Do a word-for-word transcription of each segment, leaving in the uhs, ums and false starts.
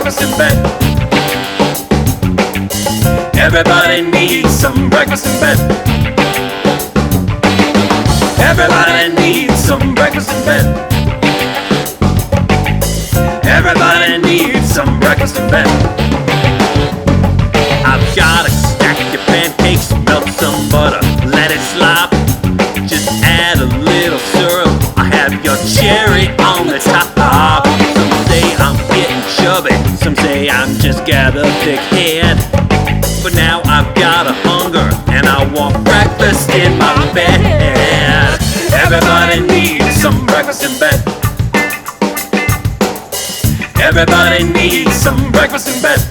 breakfast in bed. Everybody needs some breakfast in bed. Everybody needs some breakfast in bed. Everybody needs some breakfast in bed. I've got a stack of pancakes, melt some butter, let it slop. Just add a little syrup, I have your cherry on the top. Some say I'm getting chubby, some say I'm just got a thick head. But now I've got a hunger, and I want breakfast in my bed. Everybody needs some breakfast in bed. Everybody needs some breakfast in bed.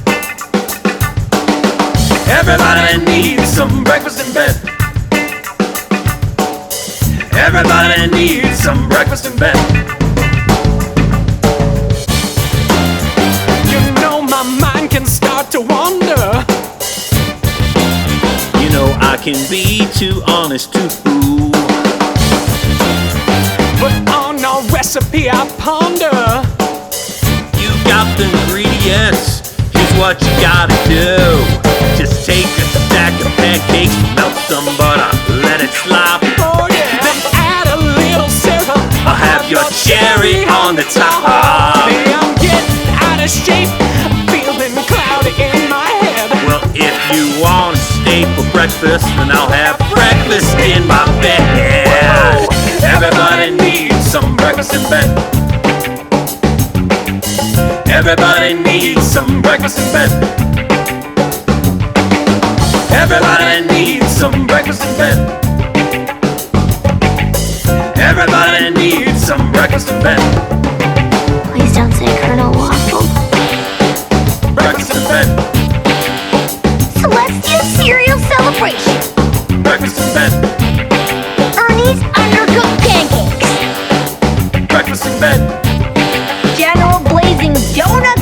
Everybody needs some breakfast in bed. Everybody needs some breakfast in bed. You know my mind can start to wander. You know I can be too honest too. But on our recipe I ponder. You got the ingredients, here's what you gotta do. Just take a stack of pancakes, melt some butter, let it slop. Oh yeah. Then add a little syrup, I'll have your cherry on the top. Hey, I'm getting out of shape, I'm feeling cloudy in my head. Well, if you want to stay for breakfast, then I'll have breakfast in my bed. Everybody needs some breakfast in bed. Everybody needs some breakfast in bed. Everybody needs some breakfast in bed. Everybody needs some breakfast in bed. Please don't say Colonel Waffle. Breakfast in bed. Celestial Cereal Celebration. Breakfast in bed. Ernie's Undercooked Pancakes. Breakfast in bed. General Blazing Donut